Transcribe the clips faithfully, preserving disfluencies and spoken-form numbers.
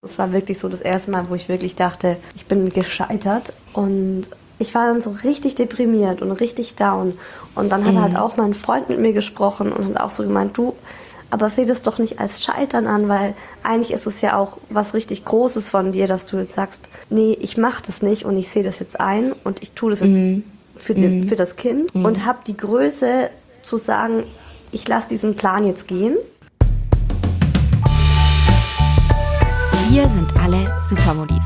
Das war wirklich so das erste Mal, wo ich wirklich dachte, ich bin gescheitert. Und ich war dann so richtig deprimiert und richtig down. Und dann hat mhm. halt auch mein Freund mit mir gesprochen und hat auch so gemeint, du, aber seh das doch nicht als Scheitern an, weil eigentlich ist es ja auch was richtig Großes von dir, dass du jetzt sagst, nee, ich mach das nicht und ich sehe das jetzt ein und ich tue das jetzt mhm. für, die, mhm. für das Kind mhm. und habe die Größe zu sagen, ich lasse diesen Plan jetzt gehen. Wir sind alle Supermodis.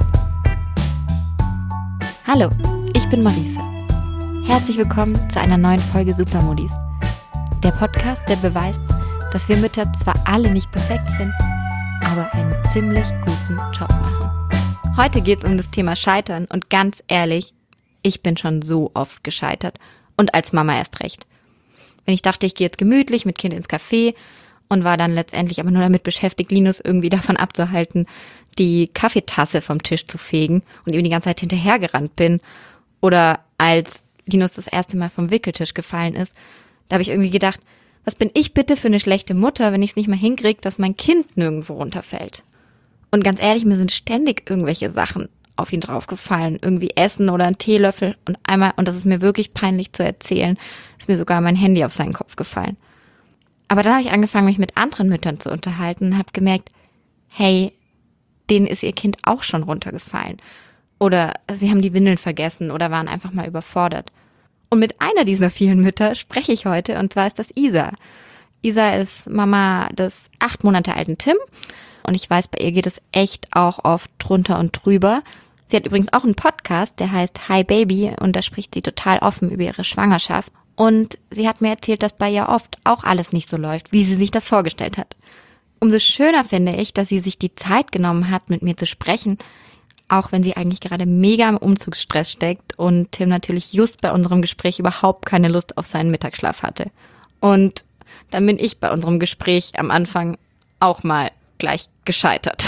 Hallo, ich bin Marisa. Herzlich willkommen zu einer neuen Folge Supermodis. Der Podcast, der beweist, dass wir Mütter zwar alle nicht perfekt sind, aber einen ziemlich guten Job machen. Heute geht es um das Thema Scheitern und ganz ehrlich, ich bin schon so oft gescheitert und als Mama erst recht. Wenn ich dachte, ich gehe jetzt gemütlich mit Kind ins Café und war dann letztendlich aber nur damit beschäftigt, Linus irgendwie davon abzuhalten, die Kaffeetasse vom Tisch zu fegen und ihm die ganze Zeit hinterhergerannt bin. Oder als Linus das erste Mal vom Wickeltisch gefallen ist, da habe ich irgendwie gedacht, was bin ich bitte für eine schlechte Mutter, wenn ich es nicht mal hinkriege, dass mein Kind nirgendwo runterfällt. Und ganz ehrlich, mir sind ständig irgendwelche Sachen auf ihn draufgefallen. Irgendwie Essen oder ein Teelöffel. Und einmal, und das ist mir wirklich peinlich zu erzählen, ist mir sogar mein Handy auf seinen Kopf gefallen. Aber dann habe ich angefangen, mich mit anderen Müttern zu unterhalten und habe gemerkt, hey, denen ist ihr Kind auch schon runtergefallen. Oder sie haben die Windeln vergessen oder waren einfach mal überfordert. Und mit einer dieser vielen Mütter spreche ich heute, und zwar ist das Isa. Isa ist Mama des acht Monate alten Tim und ich weiß, bei ihr geht es echt auch oft drunter und drüber. Sie hat übrigens auch einen Podcast, der heißt Hi Baby, und da spricht sie total offen über ihre Schwangerschaft. Und sie hat mir erzählt, dass bei ihr oft auch alles nicht so läuft, wie sie sich das vorgestellt hat. Umso schöner finde ich, dass sie sich die Zeit genommen hat, mit mir zu sprechen, auch wenn sie eigentlich gerade mega im Umzugsstress steckt und Tim natürlich just bei unserem Gespräch überhaupt keine Lust auf seinen Mittagsschlaf hatte. Und dann bin ich bei unserem Gespräch am Anfang auch mal gleich gescheitert.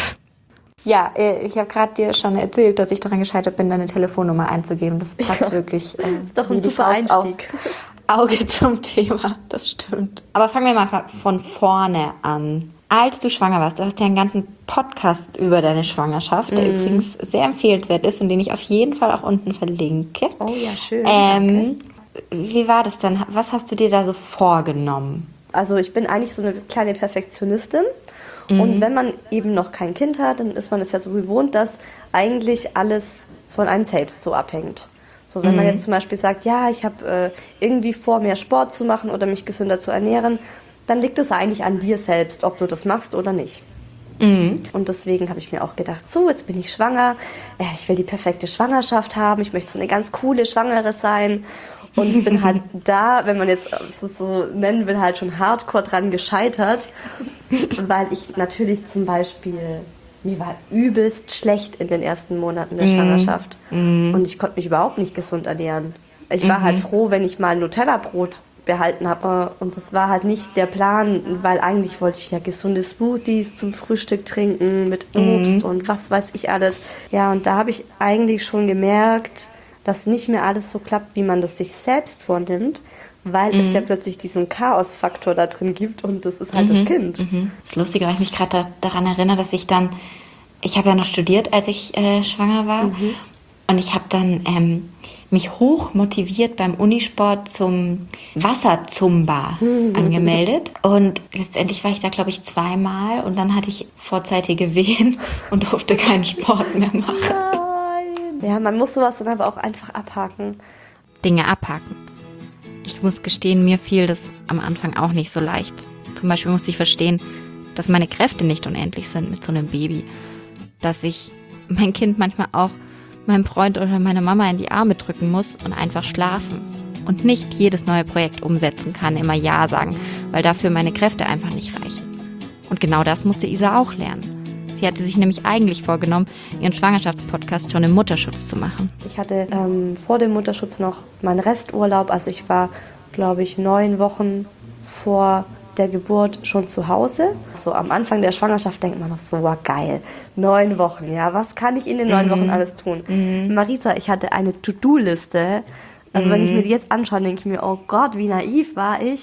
Ja, ich habe gerade dir schon erzählt, dass ich daran gescheitert bin, deine Telefonnummer einzugeben. Das passt ja wirklich. Äh, das ist doch ein super Einstieg. Auge zum Thema, das stimmt. Aber fangen wir mal von vorne an. Als du schwanger warst, du hast ja einen ganzen Podcast über deine Schwangerschaft, der mm. übrigens sehr empfehlenswert ist und den ich auf jeden Fall auch unten verlinke. Oh ja, schön. Ähm, wie war das denn? Was hast du dir da so vorgenommen? Also ich bin eigentlich so eine kleine Perfektionistin. Mm. Und wenn man eben noch kein Kind hat, dann ist man es ja so gewohnt, dass eigentlich alles von einem selbst so abhängt. So, wenn mm. man jetzt zum Beispiel sagt, ja, ich habe äh, irgendwie vor, mehr Sport zu machen oder mich gesünder zu ernähren, dann liegt es eigentlich an dir selbst, ob du das machst oder nicht. Mhm. Und deswegen habe ich mir auch gedacht, so, jetzt bin ich schwanger, ich will die perfekte Schwangerschaft haben, ich möchte so eine ganz coole Schwangere sein und bin halt da, wenn man jetzt es so nennen will, halt schon hardcore dran gescheitert, weil ich natürlich zum Beispiel, mir war übelst schlecht in den ersten Monaten der mhm. Schwangerschaft mhm. und ich konnte mich überhaupt nicht gesund ernähren. Ich war mhm. halt froh, wenn ich mal ein Nutella-Brot behalten habe. Und das war halt nicht der Plan, weil eigentlich wollte ich ja gesunde Smoothies zum Frühstück trinken mit Obst mhm. und was weiß ich alles. Ja, und da habe ich eigentlich schon gemerkt, dass nicht mehr alles so klappt, wie man das sich selbst vornimmt, weil mhm. es ja plötzlich diesen Chaos-Faktor da drin gibt und das ist halt mhm. das Kind. Mhm. Das ist lustig, weil ich mich gerade da, daran erinnere, dass ich dann, ich habe ja noch studiert, als ich äh, schwanger war mhm. und ich habe dann ähm, mich hoch motiviert beim Unisport zum Wasserzumba angemeldet. Und letztendlich war ich da, glaube ich, zweimal. Und dann hatte ich vorzeitige Wehen und durfte keinen Sport mehr machen. Nein. Ja, man muss sowas dann aber auch einfach abhaken. Dinge abhaken. Ich muss gestehen, mir fiel das am Anfang auch nicht so leicht. Zum Beispiel musste ich verstehen, dass meine Kräfte nicht unendlich sind mit so einem Baby. Dass ich mein Kind manchmal auch meinem Freund oder meiner Mama in die Arme drücken muss und einfach schlafen. Und nicht jedes neue Projekt umsetzen kann, immer Ja sagen, weil dafür meine Kräfte einfach nicht reichen. Und genau das musste Isa auch lernen. Sie hatte sich nämlich eigentlich vorgenommen, ihren Schwangerschaftspodcast schon im Mutterschutz zu machen. Ich hatte ähm, vor dem Mutterschutz noch meinen Resturlaub, also ich war, glaube ich, neun Wochen vor der Geburt schon zu Hause. So am Anfang der Schwangerschaft denkt man noch so, wow, geil, neun Wochen, ja, was kann ich in den neun mhm. Wochen alles tun? Mhm. Marisa, ich hatte eine To-Do-Liste, also mhm. wenn ich mir die jetzt anschaue, denke ich mir, oh Gott, wie naiv war ich.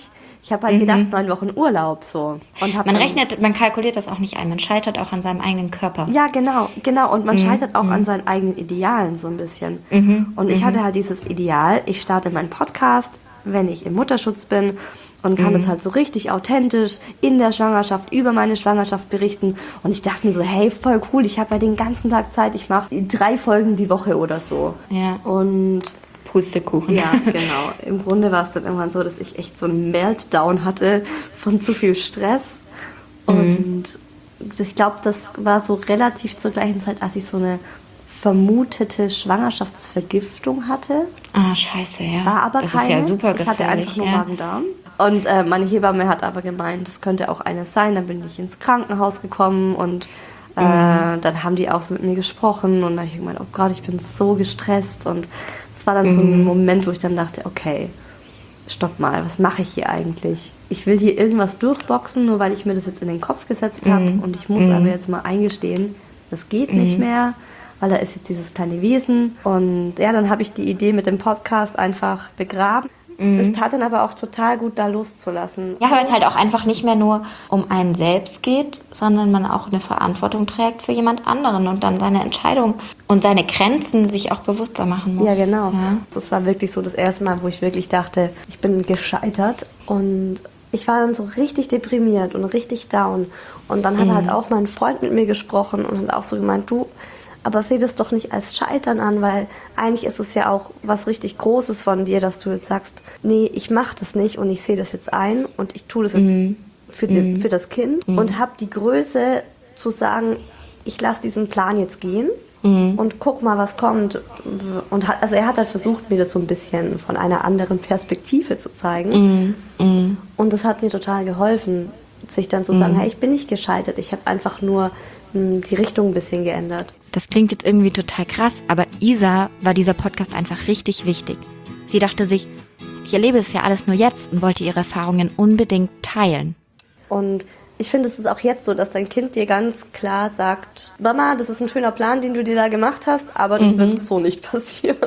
Ich habe halt mhm. gedacht, neun Wochen Urlaub so. Und hab man rechnet, man kalkuliert das auch nicht ein. Man scheitert auch an seinem eigenen Körper. Ja, genau, genau. Und man mhm. scheitert auch mhm. an seinen eigenen Idealen so ein bisschen. Mhm. Und ich mhm. hatte halt dieses Ideal, ich starte meinen Podcast, wenn ich im Mutterschutz bin und kann mhm. das halt so richtig authentisch in der Schwangerschaft, über meine Schwangerschaft berichten. Und ich dachte mir so, hey, voll cool, ich habe ja den ganzen Tag Zeit, ich mache drei Folgen die Woche oder so. Ja. Und Pustekuchen. Ja, genau. Im Grunde war es dann irgendwann so, dass ich echt so einen Meltdown hatte von zu viel Stress. Mhm. Und ich glaube, das war so relativ zur gleichen Zeit, als ich so eine vermutete Schwangerschaftsvergiftung hatte. Ah, scheiße, ja. War aber das keine. ist ja super ich gefährlich. Ich hatte einfach nur ja. Magen-Darm. Und äh, meine Hebamme hat aber gemeint, das könnte auch eines sein. Dann bin ich ins Krankenhaus gekommen und äh, mhm. dann haben die auch so mit mir gesprochen. Und dann habe ich gemeint, oh Gott, ich bin so gestresst. Und das war dann mhm. so ein Moment, wo ich dann dachte, okay, stopp mal, was mache ich hier eigentlich? Ich will hier irgendwas durchboxen, nur weil ich mir das jetzt in den Kopf gesetzt habe. Mhm. Und ich muss mhm. aber jetzt mal eingestehen, das geht mhm. nicht mehr, weil da ist jetzt dieses kleine Wesen. Und ja, dann habe ich die Idee mit dem Podcast einfach begraben. Mhm. Es tat dann aber auch total gut, da loszulassen. Ja, weil es halt auch einfach nicht mehr nur um einen selbst geht, sondern man auch eine Verantwortung trägt für jemand anderen und dann seine Entscheidung und seine Grenzen sich auch bewusster machen muss. Ja, genau. Ja. Das war wirklich so das erste Mal, wo ich wirklich dachte, ich bin gescheitert. Und ich war dann so richtig deprimiert und richtig down. Und dann hat mhm. halt auch mein Freund mit mir gesprochen und hat auch so gemeint, du, aber seh das doch nicht als Scheitern an, weil eigentlich ist es ja auch was richtig Großes von dir, dass du jetzt sagst, nee, ich mach das nicht und ich sehe das jetzt ein und ich tue das jetzt mhm. für, die, mhm. für das Kind mhm. und habe die Größe zu sagen, ich lasse diesen Plan jetzt gehen mhm. und guck mal, was kommt. Und hat, also er hat halt versucht, mir das so ein bisschen von einer anderen Perspektive zu zeigen. Mhm. Mhm. Und das hat mir total geholfen, sich dann zu mhm. sagen, hey, ich bin nicht gescheitert, ich habe einfach nur mh, die Richtung ein bisschen geändert. Das klingt jetzt irgendwie total krass, aber Isa war dieser Podcast einfach richtig wichtig. Sie dachte sich, ich erlebe es ja alles nur jetzt und wollte ihre Erfahrungen unbedingt teilen. Und ich finde, es ist auch jetzt so, dass dein Kind dir ganz klar sagt, Mama, das ist ein schöner Plan, den du dir da gemacht hast, aber das mhm. wird so nicht passieren.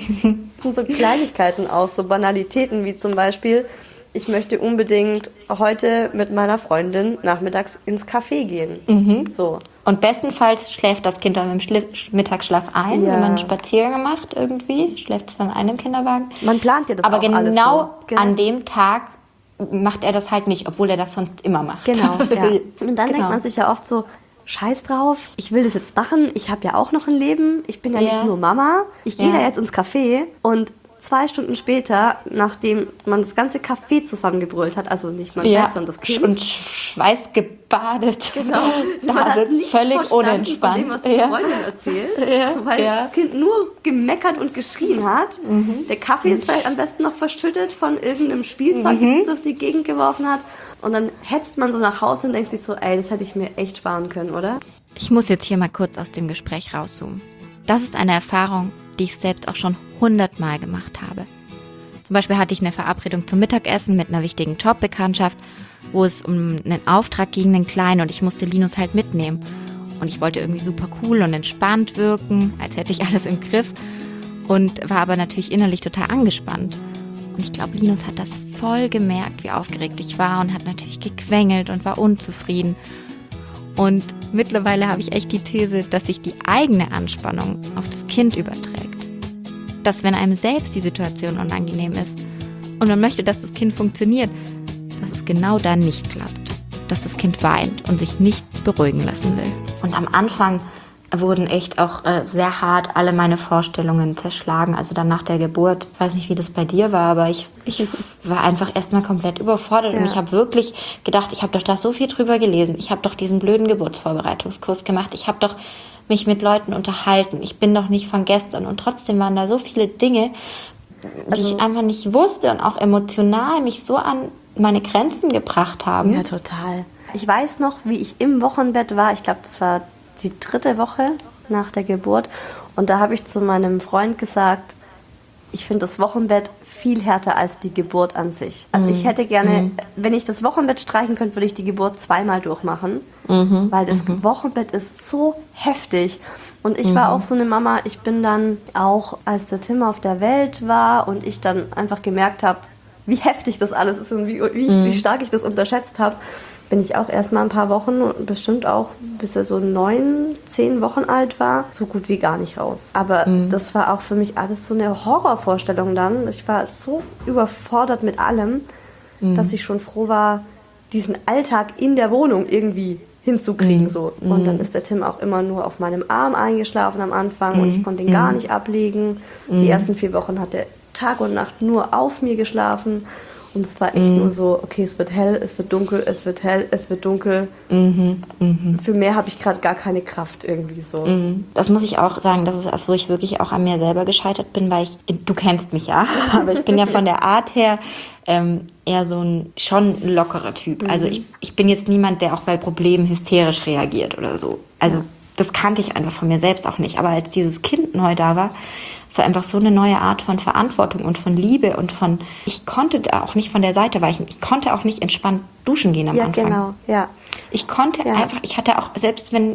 Das sind so Kleinigkeiten auch, so Banalitäten wie zum Beispiel, ich möchte unbedingt heute mit meiner Freundin nachmittags ins Café gehen. Mhm. So. Und bestenfalls schläft das Kind dann im Schli- Mittagsschlaf ein, ja. wenn man einen Spaziergang macht irgendwie, schläft es dann ein im Kinderwagen. Man plant ja das Aber auch genau alles so. Genau an dem Tag macht er das halt nicht, obwohl er das sonst immer macht. Genau, ja. Und dann genau. denkt man sich ja oft so, scheiß drauf, ich will das jetzt machen, ich habe ja auch noch ein Leben, ich bin ja, ja. nicht nur Mama, ich gehe ja. da jetzt ins Café und zwei Stunden später, nachdem man das ganze Café zusammengebrüllt hat, also nicht man ja, selbst, sondern das Kind. Und schweißgebadet. Genau. Da sitzt völlig unentspannt. Von dem, was die ja. Freundin erzählt, ja. weil ja. das Kind nur gemeckert und geschrien hat. Mhm. Der Kaffee ist vielleicht am besten noch verschüttet von irgendeinem Spielzeug, mhm. das durch die Gegend geworfen hat. Und dann hetzt man so nach Hause und denkt sich so, ey, das hätte ich mir echt sparen können, oder? Ich muss jetzt hier mal kurz aus dem Gespräch rauszoomen. Das ist eine Erfahrung, die ich selbst auch schon hundertmal gemacht habe. Zum Beispiel hatte ich eine Verabredung zum Mittagessen mit einer wichtigen Jobbekanntschaft, wo es um einen Auftrag ging, einen kleinen, und ich musste Linus halt mitnehmen. Und ich wollte irgendwie super cool und entspannt wirken, als hätte ich alles im Griff, und war aber natürlich innerlich total angespannt. Und ich glaube, Linus hat das voll gemerkt, wie aufgeregt ich war, und hat natürlich gequengelt und war unzufrieden. Und mittlerweile habe ich echt die These, dass sich die eigene Anspannung auf das Kind überträgt. Dass, wenn einem selbst die Situation unangenehm ist und man möchte, dass das Kind funktioniert, dass es genau dann nicht klappt. Dass das Kind weint und sich nicht beruhigen lassen will. Und am Anfang wurden echt auch äh, sehr hart alle meine Vorstellungen zerschlagen. Also dann nach der Geburt, ich weiß nicht, wie das bei dir war, aber ich, ich war einfach erstmal komplett überfordert. Ja. Und ich habe wirklich gedacht, ich habe doch da so viel drüber gelesen. Ich habe doch diesen blöden Geburtsvorbereitungskurs gemacht. Ich habe doch mich mit Leuten unterhalten. Ich bin doch nicht von gestern. Und trotzdem waren da so viele Dinge, die also, ich einfach nicht wusste und auch emotional mich so an meine Grenzen gebracht haben. Ja, total. Ich weiß noch, wie ich im Wochenbett war. Ich glaube, das war die dritte Woche nach der Geburt. Und da habe ich zu meinem Freund gesagt, ich finde das Wochenbett viel härter als die Geburt an sich. Also mhm. ich hätte gerne, mhm. wenn ich das Wochenbett streichen könnte, würde ich die Geburt zweimal durchmachen. Mhm. Weil das mhm. Wochenbett ist so heftig. Und ich mhm. war auch so eine Mama, ich bin dann auch, als der Tim auf der Welt war und ich dann einfach gemerkt habe, wie heftig das alles ist und wie, wie, mhm. wie stark ich das unterschätzt habe, bin ich auch erst mal ein paar Wochen, bestimmt auch bis er so neun, zehn Wochen alt war, so gut wie gar nicht raus. Aber mhm. das war auch für mich alles so eine Horrorvorstellung dann. Ich war so überfordert mit allem, mhm. dass ich schon froh war, diesen Alltag in der Wohnung irgendwie hinzukriegen. Mhm. So. Und dann ist der Tim auch immer nur auf meinem Arm eingeschlafen am Anfang mhm. und ich konnte ihn gar nicht ablegen. Mhm. Die ersten vier Wochen hat er Tag und Nacht nur auf mir geschlafen. Und es war echt mhm. nur so, okay, es wird hell, es wird dunkel, es wird hell, es wird dunkel. Mhm. Mhm. Für mehr habe ich gerade gar keine Kraft irgendwie so. Mhm. Das muss ich auch sagen, das ist das, wo ich wirklich auch an mir selber gescheitert bin, weil ich, du kennst mich ja, aber ich bin ja von der Art her ähm, eher so ein schon lockerer Typ. Mhm. Also ich, ich bin jetzt niemand, der auch bei Problemen hysterisch reagiert oder so. Also ja. das kannte ich einfach von mir selbst auch nicht. Aber als dieses Kind neu da war, es war einfach so eine neue Art von Verantwortung und von Liebe und von, ich konnte da auch nicht von der Seite weichen. Ich konnte auch nicht entspannt duschen gehen am ja, Anfang. Genau, ja. Ich konnte ja. einfach, ich hatte auch, selbst wenn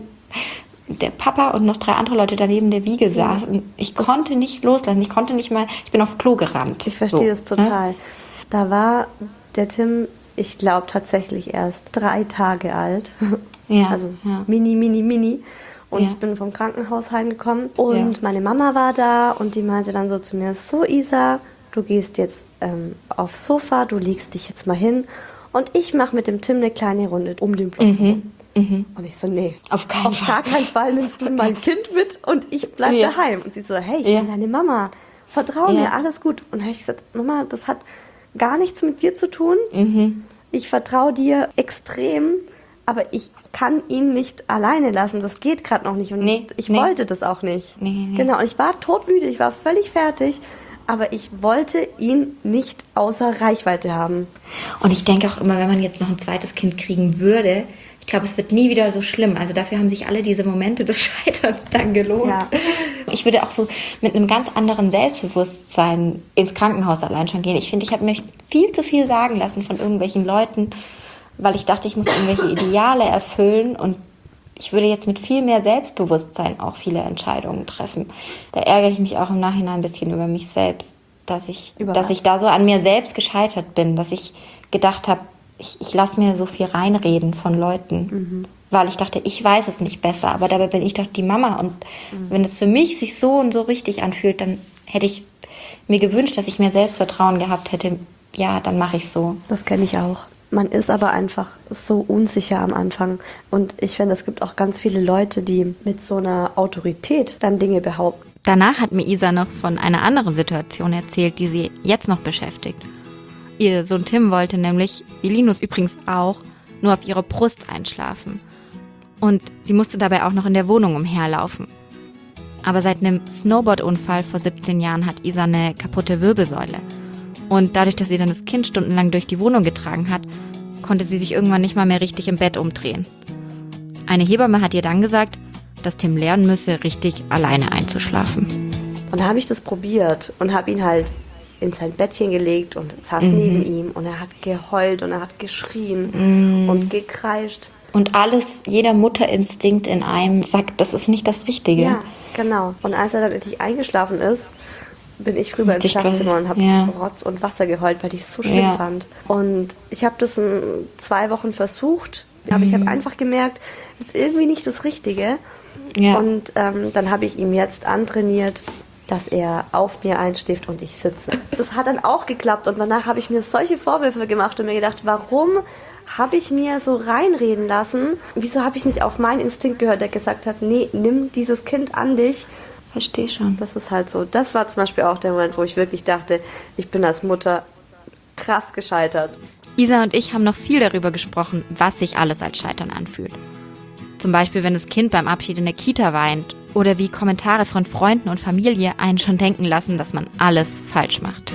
der Papa und noch drei andere Leute daneben der Wiege saßen, ja. ich konnte nicht loslassen. Ich konnte nicht mal, ich bin auf Klo gerannt. Ich verstehe so, das total. Ne? Da war der Tim, ich glaube tatsächlich erst drei Tage alt. Ja, also ja. mini, mini, mini. Und ja. ich bin vom Krankenhaus heimgekommen und ja. meine Mama war da und die meinte dann so zu mir, so Isa, du gehst jetzt ähm, aufs Sofa, du legst dich jetzt mal hin und ich mache mit dem Tim eine kleine Runde um den Block mhm. Mhm. Und ich so, nee, auf, keinen auf Fall. gar keinen Fall nimmst du mein Kind mit und ich bleib ja. daheim. Und sie so, hey, ich ja. bin deine Mama, vertrau ja. mir, alles gut. Und dann habe ich gesagt, Mama, das hat gar nichts mit dir zu tun. Mhm. Ich vertraue dir extrem, aber ich kann ihn nicht alleine lassen. Das geht gerade noch nicht. Und nee, ich nee. wollte das auch nicht. Nee, nee. Genau, und ich war todmüde, ich war völlig fertig, aber ich wollte ihn nicht außer Reichweite haben. Und ich denke auch immer, wenn man jetzt noch ein zweites Kind kriegen würde, ich glaube, es wird nie wieder so schlimm. Also dafür haben sich alle diese Momente des Scheiterns dann gelohnt. Ja. Ich würde auch so mit einem ganz anderen Selbstbewusstsein ins Krankenhaus allein schon gehen. Ich finde, ich habe mir viel zu viel sagen lassen von irgendwelchen Leuten, weil ich dachte, ich muss irgendwelche Ideale erfüllen und ich würde jetzt mit viel mehr Selbstbewusstsein auch viele Entscheidungen treffen. Da ärgere ich mich auch im Nachhinein ein bisschen über mich selbst, dass ich, dass ich da so an mir selbst gescheitert bin, dass ich gedacht habe, ich, ich lasse mir so viel reinreden von Leuten, mhm. weil ich dachte, ich weiß es nicht besser, aber dabei bin ich doch die Mama und mhm. wenn es für mich sich so und so richtig anfühlt, dann hätte ich mir gewünscht, dass ich mehr Selbstvertrauen gehabt hätte. Ja, dann mache ich so. Das kenne ich auch. Man ist aber einfach so unsicher am Anfang. Und ich finde, es gibt auch ganz viele Leute, die mit so einer Autorität dann Dinge behaupten. Danach hat mir Isa noch von einer anderen Situation erzählt, die sie jetzt noch beschäftigt. Ihr Sohn Tim wollte nämlich, wie Linus übrigens auch, nur auf ihrer Brust einschlafen. Und sie musste dabei auch noch in der Wohnung umherlaufen. Aber seit einem Snowboard-Unfall vor siebzehn Jahren hat Isa eine kaputte Wirbelsäule. Und dadurch, dass sie dann das Kind stundenlang durch die Wohnung getragen hat, konnte sie sich irgendwann nicht mal mehr richtig im Bett umdrehen. Eine Hebamme hat ihr dann gesagt, dass Tim lernen müsse, richtig alleine einzuschlafen. Und da habe ich das probiert und habe ihn halt in sein Bettchen gelegt und saß mhm. neben ihm und er hat geheult und er hat geschrien mhm. und gekreischt. Und alles, jeder Mutterinstinkt in einem sagt, das ist nicht das Richtige. Ja, genau. Und als er dann endlich eingeschlafen ist, bin ich rüber ins Schlafzimmer und habe ja. Rotz und Wasser geheult, weil ich es so schlimm ja. fand. Und ich habe das in zwei Wochen versucht, aber mhm. ich habe einfach gemerkt, das ist irgendwie nicht das Richtige. Ja. Und ähm, dann habe ich ihm jetzt antrainiert, dass er auf mir einschläft und ich sitze. Das hat dann auch geklappt und danach habe ich mir solche Vorwürfe gemacht und mir gedacht, warum habe ich mir so reinreden lassen? Wieso habe ich nicht auf meinen Instinkt gehört, der gesagt hat, nee, nimm dieses Kind an dich. Verstehe schon. Das ist halt so. Das war zum Beispiel auch der Moment, wo ich wirklich dachte, ich bin als Mutter krass gescheitert. Isa und ich haben noch viel darüber gesprochen, was sich alles als Scheitern anfühlt. Zum Beispiel, wenn das Kind beim Abschied in der Kita weint oder wie Kommentare von Freunden und Familie einen schon denken lassen, dass man alles falsch macht.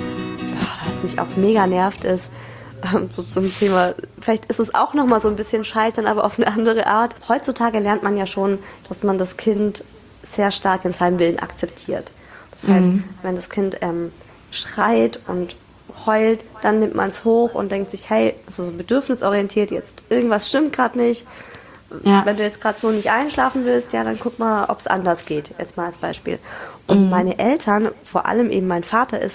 Was mich auch mega nervt ist, so zum Thema, vielleicht ist es auch nochmal so ein bisschen Scheitern, aber auf eine andere Art. Heutzutage lernt man ja schon, dass man das Kind sehr stark in seinem Willen akzeptiert. Das heißt, mhm. wenn das Kind ähm, schreit und heult, dann nimmt man es hoch und denkt sich, hey, also so bedürfnisorientiert, jetzt irgendwas stimmt gerade nicht. Ja. Wenn du jetzt gerade so nicht einschlafen willst, ja, dann guck mal, ob es anders geht. Jetzt mal als Beispiel. Und mhm. meine Eltern, vor allem eben mein Vater, ist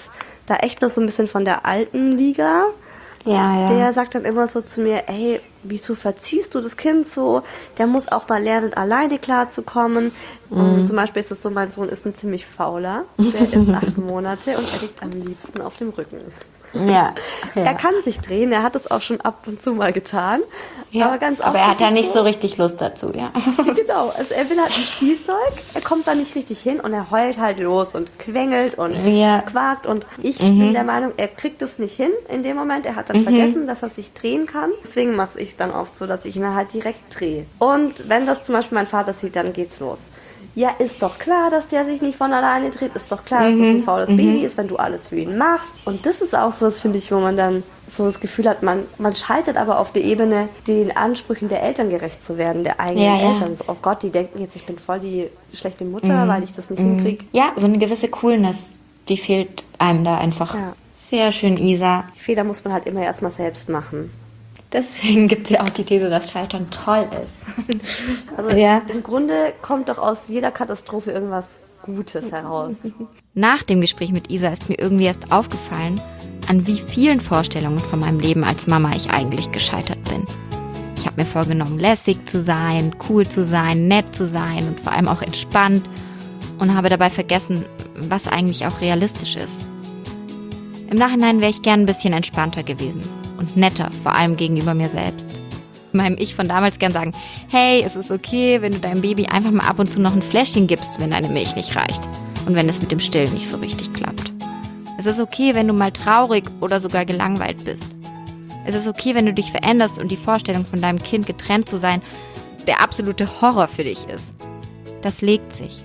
da echt noch so ein bisschen von der alten Liga. Ja, ja. Der sagt dann immer so zu mir, ey, wieso verziehst du das Kind so? Der muss auch mal lernen, alleine klarzukommen. Mhm. Und zum Beispiel ist es so, mein Sohn ist ein ziemlich fauler. Der ist acht Monate und er liegt am liebsten auf dem Rücken. Ja, ja. Er kann sich drehen, er hat es auch schon ab und zu mal getan. Ja, aber ganz oft aber er hat ja nicht so so richtig Lust dazu, ja. Genau, also er will halt ein Spielzeug, er kommt da nicht richtig hin und er heult halt los und quengelt und ja. quakt. Und ich mhm. bin der Meinung, er kriegt es nicht hin in dem Moment. Er hat dann mhm. vergessen, dass er sich drehen kann. Deswegen mache ich es dann oft so, dass ich ihn halt direkt drehe. Und wenn das zum Beispiel mein Vater sieht, dann geht's los. Ja, ist doch klar, dass der sich nicht von alleine dreht. Ist doch klar, dass mhm. das ein faules mhm. Baby ist, wenn du alles für ihn machst. Und das ist auch so was, finde ich, wo man dann so das Gefühl hat, man, man scheitert aber auf der Ebene, den Ansprüchen der Eltern gerecht zu werden, der eigenen ja, ja. Eltern. Oh Gott, die denken jetzt, ich bin voll die schlechte Mutter, mhm. weil ich das nicht mhm. hinkriege. Ja, so eine gewisse Coolness, die fehlt einem da einfach. Ja. Sehr schön, Isa. Die Fehler muss man halt immer erstmal selbst machen. Deswegen gibt es ja auch die These, dass Scheitern toll ist. Also ja. im Grunde kommt doch aus jeder Katastrophe irgendwas Gutes heraus. Nach dem Gespräch mit Isa ist mir irgendwie erst aufgefallen, an wie vielen Vorstellungen von meinem Leben als Mama ich eigentlich gescheitert bin. Ich habe mir vorgenommen, lässig zu sein, cool zu sein, nett zu sein und vor allem auch entspannt und habe dabei vergessen, was eigentlich auch realistisch ist. Im Nachhinein wäre ich gern ein bisschen entspannter gewesen und netter, vor allem gegenüber mir selbst. Meinem Ich von damals gern sagen, hey, es ist okay, wenn du deinem Baby einfach mal ab und zu noch ein Fläschchen gibst, wenn deine Milch nicht reicht und wenn es mit dem Stillen nicht so richtig klappt. Es ist okay, wenn du mal traurig oder sogar gelangweilt bist. Es ist okay, wenn du dich veränderst und die Vorstellung von deinem Kind getrennt zu sein der absolute Horror für dich ist. Das legt sich.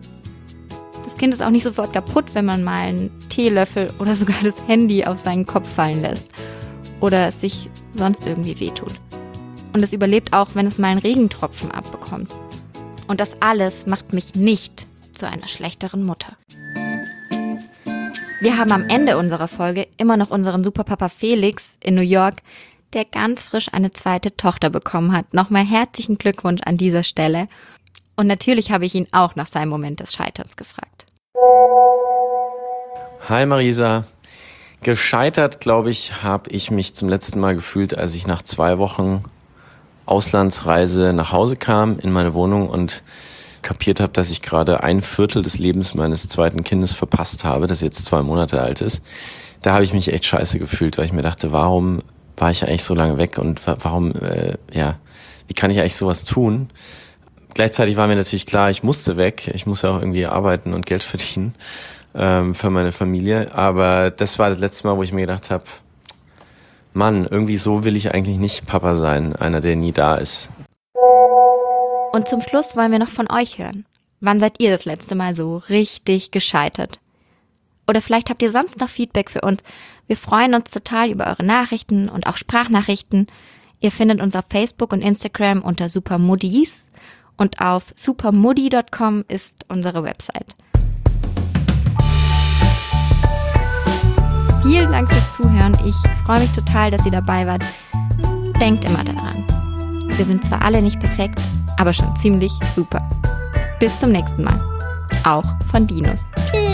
Das Kind ist auch nicht sofort kaputt, wenn man mal einen Teelöffel oder sogar das Handy auf seinen Kopf fallen lässt oder es sich sonst irgendwie wehtut. Und es überlebt auch, wenn es mal einen Regentropfen abbekommt. Und das alles macht mich nicht zu einer schlechteren Mutter. Wir haben am Ende unserer Folge immer noch unseren Superpapa Felix in New York, der ganz frisch eine zweite Tochter bekommen hat. Nochmal herzlichen Glückwunsch an dieser Stelle. Und natürlich habe ich ihn auch nach seinem Moment des Scheiterns gefragt. Hi Marisa. Gescheitert, glaube ich, habe ich mich zum letzten Mal gefühlt, als ich nach zwei Wochen Auslandsreise nach Hause kam in meine Wohnung und kapiert habe, dass ich gerade ein Viertel des Lebens meines zweiten Kindes verpasst habe, das jetzt zwei Monate alt ist. Da habe ich mich echt scheiße gefühlt, weil ich mir dachte, warum war ich eigentlich so lange weg und warum, äh, ja, wie kann ich eigentlich sowas tun? Gleichzeitig war mir natürlich klar, ich musste weg, ich muss ja auch irgendwie arbeiten und Geld verdienen ähm, für meine Familie, aber das war das letzte Mal, wo ich mir gedacht habe, Mann, irgendwie so will ich eigentlich nicht Papa sein, einer, der nie da ist. Und zum Schluss wollen wir noch von euch hören. Wann seid ihr das letzte Mal so richtig gescheitert? Oder vielleicht habt ihr sonst noch Feedback für uns. Wir freuen uns total über eure Nachrichten und auch Sprachnachrichten. Ihr findet uns auf Facebook und Instagram unter supermuddies und auf supermuddy Punkt com ist unsere Website. Vielen Dank fürs Zuhören. Ich freue mich total, dass ihr dabei wart. Denkt immer daran. Wir sind zwar alle nicht perfekt, aber schon ziemlich super. Bis zum nächsten Mal. Auch von Dinos. Tschüss.